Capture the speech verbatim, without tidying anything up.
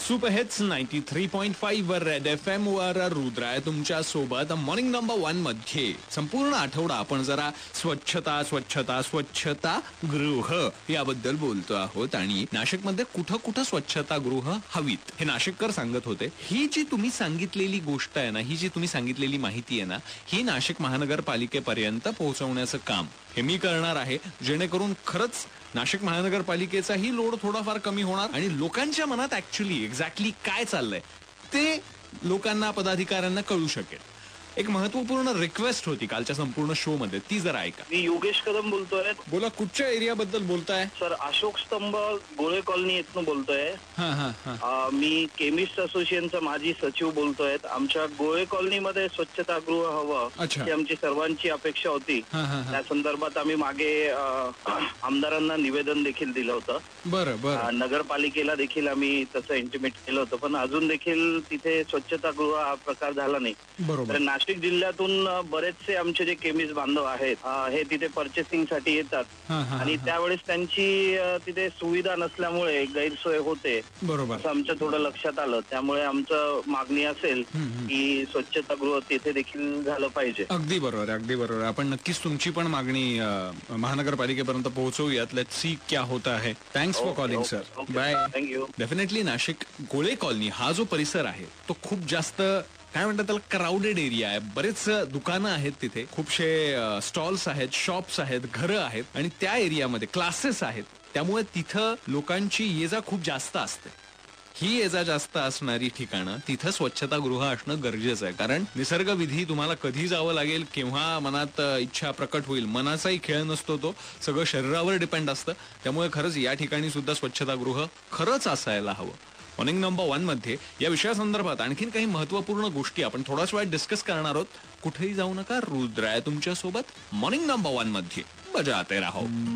Super hits ninety three point five वर red F M वर रुद्र आहे तुमच्या सोबत. मॉर्निंग नंबर वन मध्ये संपूर्ण आठवडा आपण जरा स्वच्छता स्वच्छता स्वच्छता गृह याबद्दल बोलतो आहोत. आणि नाशिकमध्ये कुठं कुठं स्वच्छता गृह हवीत हे नाशिककर सांगत होते. ही जी तुम्ही सांगितलेली गोष्ट आहे ना, ही जी तुम्ही सांगितलेली माहिती आहे ना, ही नाशिक महानगरपालिकेपर्यंत पोहोचवण्याचं काम हे मी करणार आहे, जेणेकरून खरंच नाशिक महानगरपालिकेचाही लोड थोडाफार कमी होणार आणि लोकांच्या मनात ऍक्च्युली एक्झॅक्टली काय चाललंय ते लोकांना, पदाधिकाऱ्यांना कळू शकेल. एक महत्वपूर्ण रिक्वेस्ट होती कालच्या संपूर्ण शो मध्ये, ती जरा ऐका. मी योगेश कदम बोलतोय. बोला, कुठच्या एरियाबद्दल बोलताय? सर, अशोक स्तंभ गोळे कॉलनी येथून बोलतोय. हा हा हा मी केमिस्ट असोसिएशनचा माजी सचिव बोलतोय. आमच्या गोळे कॉलनीमध्ये स्वच्छतागृह हवं ही आमची सर्वांची अपेक्षा होती. त्या संदर्भात आम्ही मागे आमदारांना निवेदन देखील दिलं होतं. बरं बरं. नगरपालिकेला देखील आम्ही तसं इंटिमेट केलं होतं, पण अजून देखील तिथे स्वच्छतागृह हा प्रकार झाला नाही. बरोबर. नाशिक जिल्ह्यातून बरेचसे आमचे जे केमिस्ट बांधव आहेत हे तिथे पर्चेसिंग साठी येतात आणि त्यावेळेस त्यांची तिथे सुविधा नसल्यामुळे गैरसोय होते. बरोबर. असं आमच्या थोडं लक्षात आलं. त्यामुळे आमचं मागणी असेल की स्वच्छतागृह तिथे देखील झालं पाहिजे. अगदी बरोबर, अगदी बरोबर. आपण नक्कीच तुमची पण मागणी महानगरपालिकेपर्यंत पोहोचवूयात. लेट्स सी क्या होता है. Thanks for calling sir. Bye. Thank you. Definitely Nashik Gole colony हा जो परिसर आहे तो खूप जास्त काय म्हणतात त्याला, क्राऊडेड एरिया आहे. बरेच दुकानं आहेत तिथे, खूपशे स्टॉल्स आहेत, शॉप्स आहेत, घरं आहेत आणि त्या एरियामध्ये क्लासेस आहेत. त्यामुळे तिथं लोकांची ये जा खूप जास्त असते. ही ये जा जास्त असणारी ठिकाणं तिथं स्वच्छतागृह असणं गरजेचं आहे. कारण निसर्गविधी तुम्हाला कधी जावं लागेल, केव्हा मनात इच्छा प्रकट होईल, मनाचाही खेळ नसतो तो, सगळं शरीरावर डिपेंड असतं. त्यामुळे खरंच या ठिकाणी सुद्धा स्वच्छतागृह खरंच असायला हवं. मॉर्निंग नंबर वन मध्ये या विषयासंदर्भात आणखीन काही महत्वपूर्ण गोष्टी आपण थोडाच वेळ डिस्कस करणार आहोत. कुठेही जाऊ नका, रुद्र आहे तुमच्या सोबत. मॉर्निंग नंबर वन मध्ये बजाते राहो.